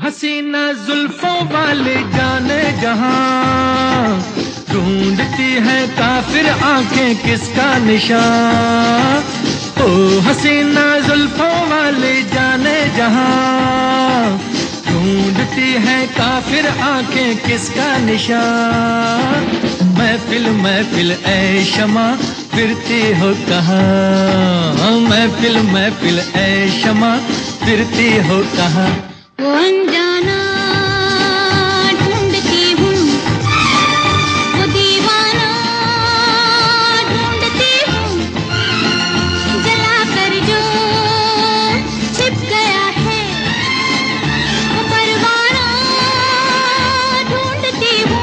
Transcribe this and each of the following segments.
हसीना जुल्फों वाले जाने जहां, ढूंढती है काफिर आंखें किसका निशान। ओ हसीना जुल्फों वाले जाने जहां, ढूंढती है काफिर आंखें किसका निशान। महफिल महफिल ऐ शमा फिरती हो कहाँ, महफिल महफिल ऐ शमा फिरती हो कहाँ। वो अनजाना ढूंढती हूँ, वो दीवाना ढूंढती हूँ, जला कर जो छिप गया है वो परवाना ढूंढती हूँ।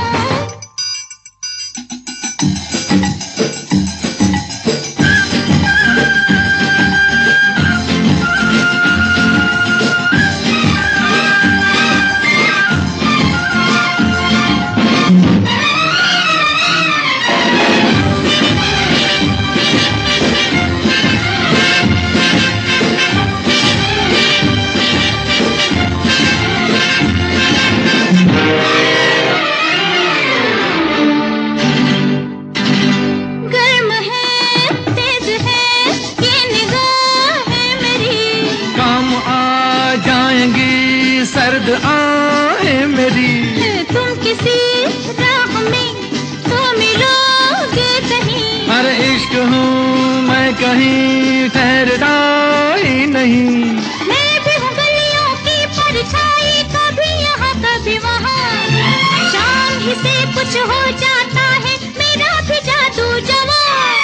सर्द आहें मेरी, तुम किसी राह में तो मिलोगे कहीं। हर इश्क हूँ मैं कहीं ठहरता ही नहीं। मैं भी हूँ गलियों की परछाई, कभी यहाँ कभी वहाँ, शाम ही से कुछ हो जाता है मेरा भी जादू जवां।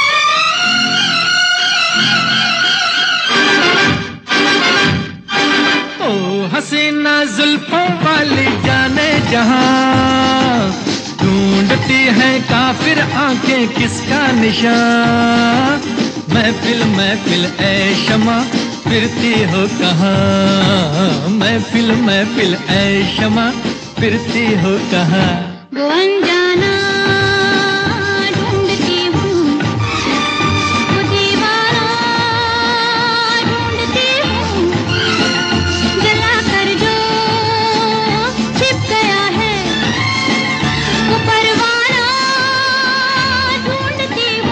हसीना जुल्फों वाली जाने जहां, ढूंढती है काफिर आंखें किसका निशान। महफिल महफिल ऐ शमा फिरती हो कहाँ, महफिल महफिल ऐ शमा फिरती हो कहाँ। वो अनजाना ढूंढती हूँ, वो दीवाना ढूंढती हूँ, जला कर जो छिप गया है वो परवाना ढूंढती हूँ।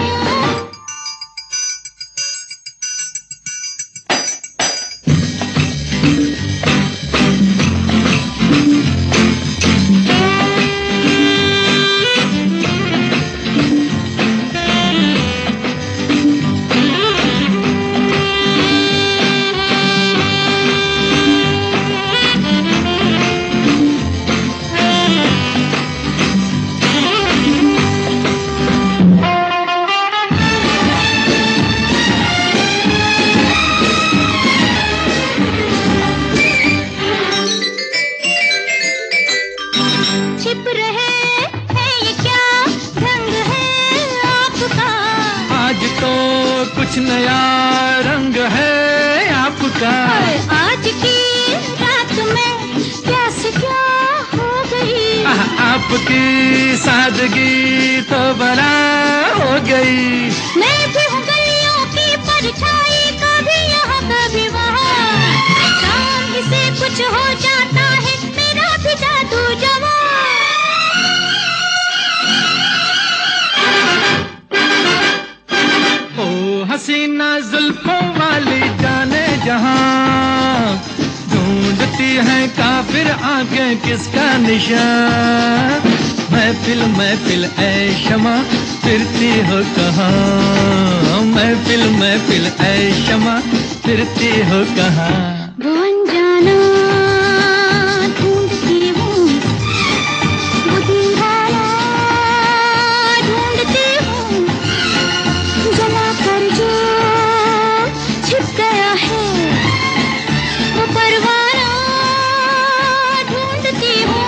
छिप रहे हैं ये क्या रंग है आपका, आज तो कुछ नया रंग है आपका। आज की रात में प्यास क्या हो गई, आपकी सादगी तो बड़ा हो गई। मैं भी हूँ गलियों की परछाई, कभी यहाँ कभी वहाँ, शाम ही से कुछ हो जाता है मेरा भी जादू जवां। हसीना जुल्फों वाली जाने जहां, ढूंढती है काफिर आंखें किसका निशान। महफिल महफिल ऐ शमा फिरती हो कहाँ, महफिल महफिल ऐ शमा फिरती हो कहाँ। वो अनजाना ढूंढती हूँ, वो दीवाना ढूंढती हूँ, जला कर जो छिप गया है वो परवाना ढूंढती हूँ।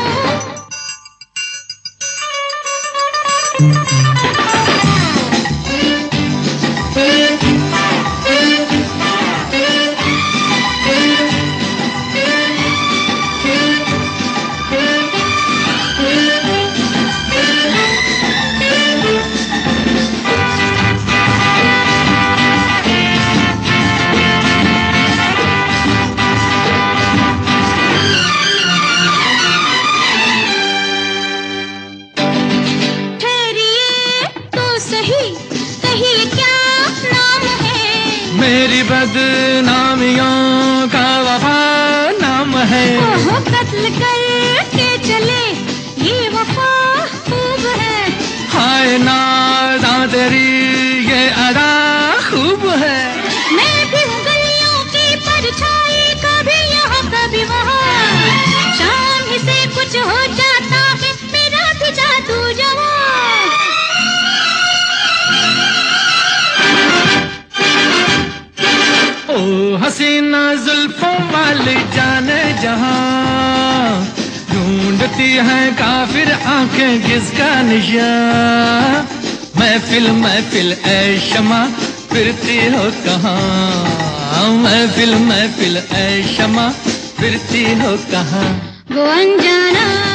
कत्ल करके चले, ये वफा खूब है। हाय नाज़ा तेरी ये अदा खूब है। मैं भी हूँ गलियों की परछाई, कभी यहाँ कभी वहाँ, शाम ही से कुछ हो जाता है मेरा भी जादू जवां। ओ हसीना जुल्फों वाली जाने जहां, ढूंढती है काफिर आंखें किसका निशान। महफिल महफिल ऐ शमा फिरती हो कहाँ, महफिल महफिल ऐ शमा फिरती हो कहाँ। वो अनजाना